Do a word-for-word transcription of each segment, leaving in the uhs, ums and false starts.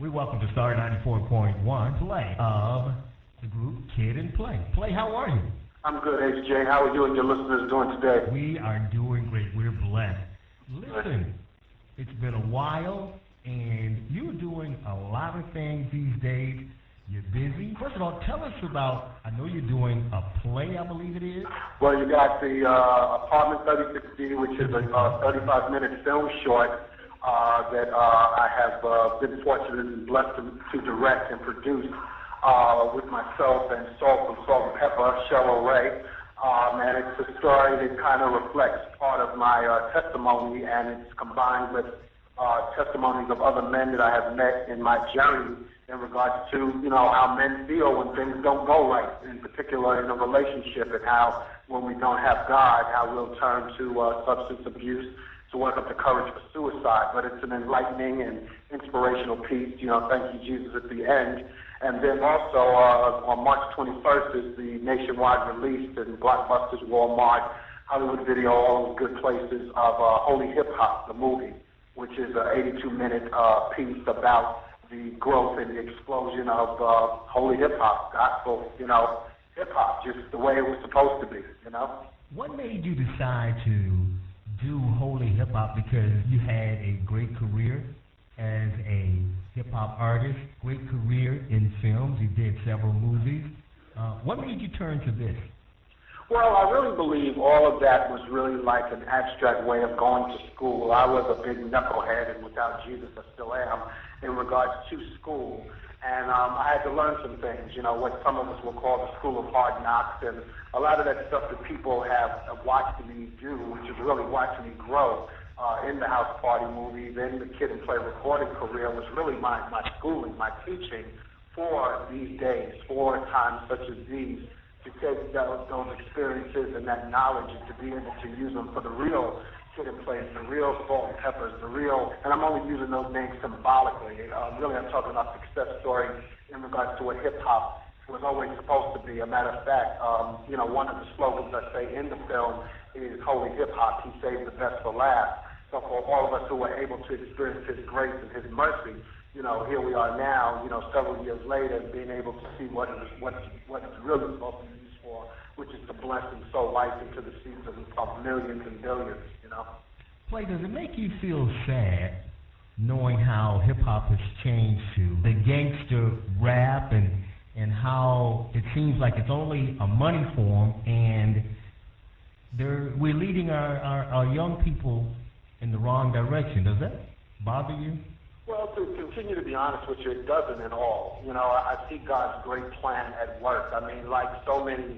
We welcome to Star ninety-four point one play of the group Kid and Play. Play, how are you? I'm good, H J. How are you and your listeners doing today? We are doing great. We're blessed. Listen, it's been a while, and you're doing a lot of things these days. You're busy. First of all, tell us about, I know you're doing a play, I believe it is. Well, you got the uh, Apartment thirty-six D, which is a uh, thirty-five minute film short uh, that uh, I have uh, been fortunate and blessed to, to direct and produce uh, with myself and Salt from Salt and Pepper, Cheryl Ray. Um, and it's a story that kind of reflects part of my uh, testimony, and it's combined with uh, testimonies of other men that I have met in my journey in regards to, you know, how men feel when things don't go right, in particular in a relationship, and how when we don't have God, how we'll turn to uh, substance abuse to work up the courage for suicide. But it's an enlightening and inspirational piece. You know, thank you, Jesus, at the end. And then also uh, on March twenty-first is the nationwide release in Blockbusters, Walmart, Hollywood Video, all those good places of uh, Holy Hip Hop, the movie, which is an eighty-two minute uh, piece about the growth and the explosion of uh, holy hip hop, gospel, you know, hip hop, just the way it was supposed to be, you know. What made you decide to do holy hip hop? Because you had a great career as a hip hop artist, great career in films. You did several movies. Uh, what made you turn to this? Well, I really believe all of that was really like an abstract way of going to school. I was a big knucklehead, and without Jesus, I still am, in regards to school. And um, I had to learn some things, you know, what some of us will call the school of hard knocks, and a lot of that stuff that people have watched me do, which is really watching me grow uh, in the House Party movies, in the Kid and Play recording career, was really my, my schooling, my teaching for these days, for times such as these, to take those, those experiences and that knowledge and to be able to use them for the real Kid and Play, the real Salt and Peppers, the real, and I'm only using those names symbolically. Uh, really, I'm talking about success stories in regards to what hip-hop was always supposed to be. A matter of fact, um, you know, one of the slogans I say in the film is Holy Hip-Hop, he saved the best for last. So for all of us who were able to experience his grace and his mercy, you know, here we are now, you know, several years later, being able to see what it is, what, what it's really supposed to be used for, which is to bless and sow life into the seeds of, of millions and billions, you know. Play, does it make you feel sad knowing how hip-hop has changed to the gangster rap and, and how it seems like it's only a money form, and they're, we're leading our, our, our young people in the wrong direction? Does that bother you? Well, to continue to be honest with you, it doesn't at all. You know, I see God's great plan at work. I mean, like so many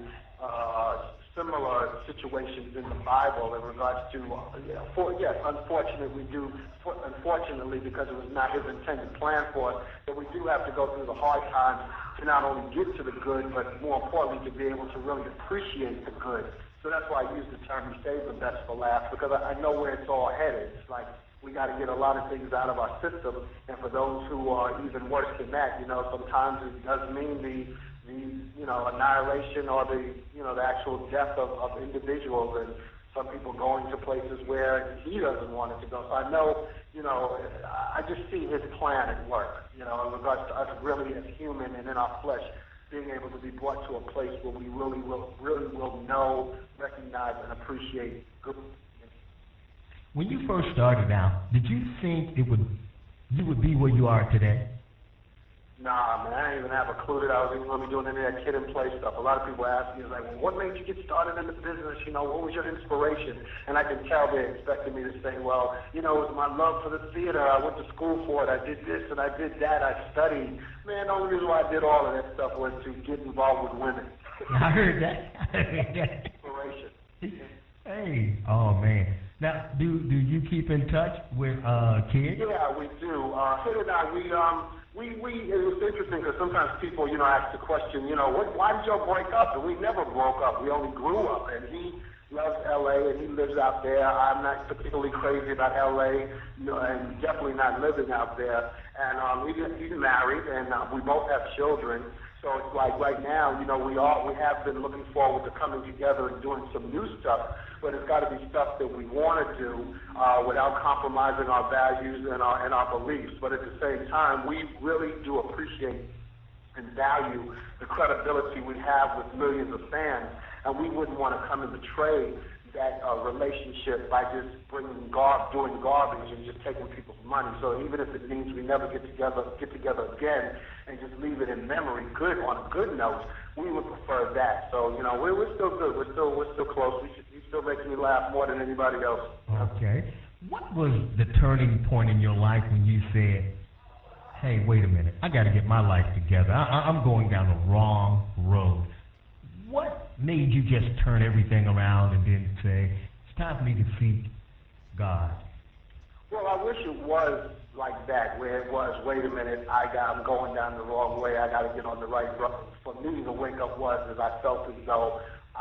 uh, similar situations in the Bible in regards to, uh, you know, for, yes, unfortunately we do, for, unfortunately because it was not his intended plan for us, that we do have to go through the hard times to not only get to the good, but more importantly to be able to really appreciate the good. So that's why I use the term, he saved the best for last, because I, I know where it's all headed. It's like, we got to get a lot of things out of our system, and for those who are even worse than that, you know, sometimes it does mean the, the you know, annihilation or the, you know, the actual death of, of individuals, and some people going to places where he doesn't want it to go. So I know, you know, I just see his plan at work, you know, in regards to us really as human and in our flesh being able to be brought to a place where we really will, really will know, recognize, and appreciate good. When you first started out, did you think it would you would be where you are today? Nah, man, I didn't even have a clue that I was even going to be doing any of that Kid and Play stuff. A lot of people ask me, like, well, what made you get started in the business? You know, what was your inspiration? And I can tell they expected me to say, well, you know, it was my love for the theater. I went to school for it. I did this and I did that. I studied. Man, the only reason why I did all of that stuff was to get involved with women. I heard that. I heard that. Inspiration. Hey, oh, man. Now, do do you keep in touch with uh, kids? Yeah, we do. Uh, Kid and I, we um, we we. It was interesting because sometimes people, you know, ask the question, you know, what, why did y'all break up? And we never broke up. We only grew up. And he loves L A and he lives out there. I'm not particularly crazy about L A, you know, and definitely not living out there. And um, we he's married, and uh, we both have children. So it's like right now, you know, we all we have been looking forward to coming together and doing some new stuff, but it's got to be stuff that we want to do uh, without compromising our values and our and our beliefs. But at the same time, we really do appreciate and value the credibility we have with millions of fans, and we wouldn't want to come and betray that uh, relationship by just bringing gar- doing garbage and just taking people's money. So even if it means we never get together, get together again, and just leave it in memory, good on a good note, we would prefer that. So you know, we're, we're still good. We're still we're still close. We should, he still makes me laugh more than anybody else. Okay. What was the turning point in your life when you said, "Hey, wait a minute, I got to get my life together. I, I, I'm going down the wrong road"? What made you just turn everything around and then say, it's time for me to seek God? Well, I wish it was like that, where it was, wait a minute, I got, I'm going down the wrong way, I got to get on the right road. For me, the wake-up was as I felt as though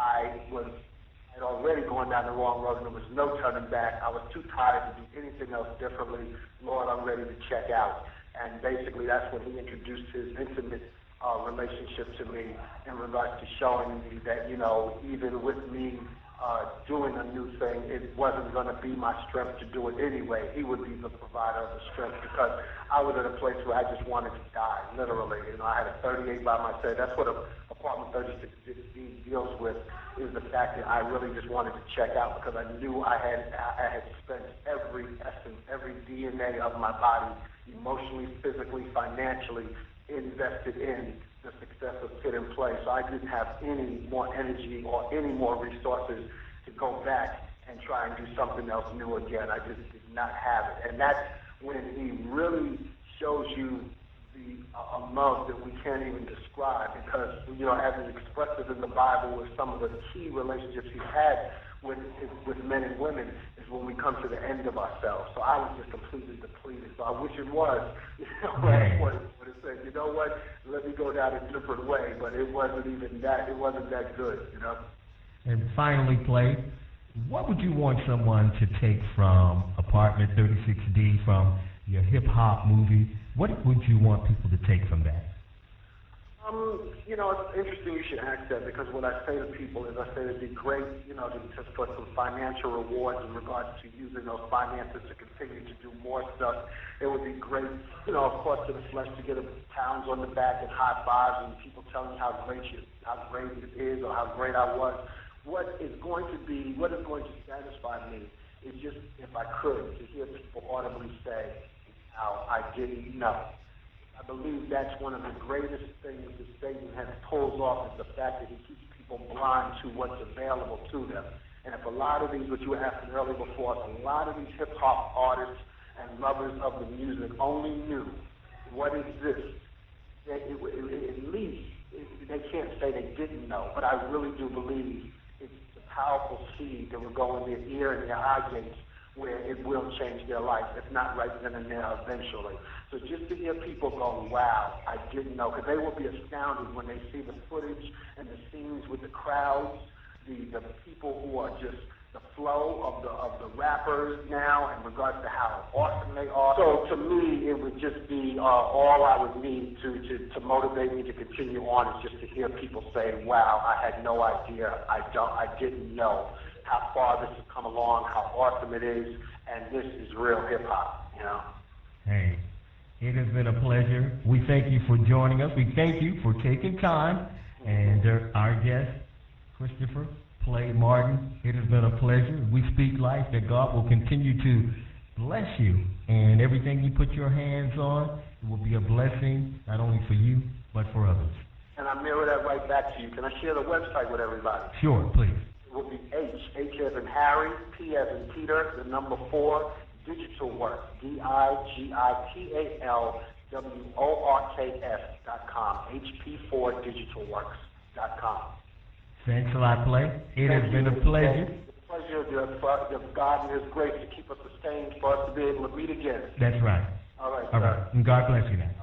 I was had already gone down the wrong road and there was no turning back. I was too tired to do anything else differently. Lord, I'm ready to check out. And basically that's when he introduced his intimate Uh, relationship to me in regards to showing me that, you know, even with me uh, doing a new thing, it wasn't going to be my strength to do it anyway. He would be the provider of the strength, because I was at a place where I just wanted to die, literally. You know, I had a thirty-eight by myself. That's what a, apartment thirty-six D deals with, is the fact that I really just wanted to check out, because I knew I had I had spent every essence, every D N A of my body, emotionally, physically, financially, invested in the success of Kid and Play, so I didn't have any more energy or any more resources to go back and try and do something else new again. I just did not have it, and that's when he really shows you the uh, a love that we can't even describe, because, you know, as it expresses in the Bible with some of the key relationships he's had with with men and women, is when we come to the end of ourselves. So I was just completely depleted. So I wish it was, you know, right. what it said, you know what, let me go down a different way, but it wasn't even that, it wasn't that good, you know. And finally, Play, what would you want someone to take from Apartment thirty-six D, from your hip-hop movie? What would you want people to take from that? Um, you know, it's interesting you should ask that, because what I say to people is I say it'd be great, you know, to, to put some financial rewards in regards to using those finances to continue to do more stuff. It would be great, you know, of course, to the flesh, to get a pounds on the back and high fives and people telling me how great you, how great it is or how great I was. What is going to be, what is going to satisfy me is just, if I could, to hear people audibly say, how I didn't know. I believe that's one of the greatest things that Satan has pulled off, is the fact that he keeps people blind to what's available to them. And if a lot of these, what you were asking earlier before, a lot of these hip-hop artists and lovers of the music only knew what exists, it, it, it, at least it, they can't say they didn't know, but I really do believe it's the powerful seed that will go in their ear and their eye gates, where it will change their life, if not right then and there, eventually. So just to hear people go, wow, I didn't know, because they will be astounded when they see the footage and the scenes with the crowds, the, the people who are just the flow of the of the rappers now in regards to how awesome they are. So to me, it would just be uh, all I would need to, to, to motivate me to continue on, is just to hear people say, wow, I had no idea, I don't, I didn't know how far this has come along, how awesome it is, and this is real hip-hop, you know. Hey, it has been a pleasure. We thank you for joining us. We thank you for taking time. And uh, our guest, Christopher Play Martin, it has been a pleasure. We speak life, that God will continue to bless you, and everything you put your hands on, it will be a blessing, not only for you, but for others. And I mirror that right back to you. Can I share the website with everybody? Sure, please. It will be H, H as in Harry, P as in Peter, the number four, Digital Works, D I G I T A L W O R K S dot com, H P four digital works dot com. Thanks a lot, Play. It has been a pleasure. It's a pleasure of God and His grace to keep us sustained for us to be able to meet again. That's right. All right, All sir. right. And God bless you now.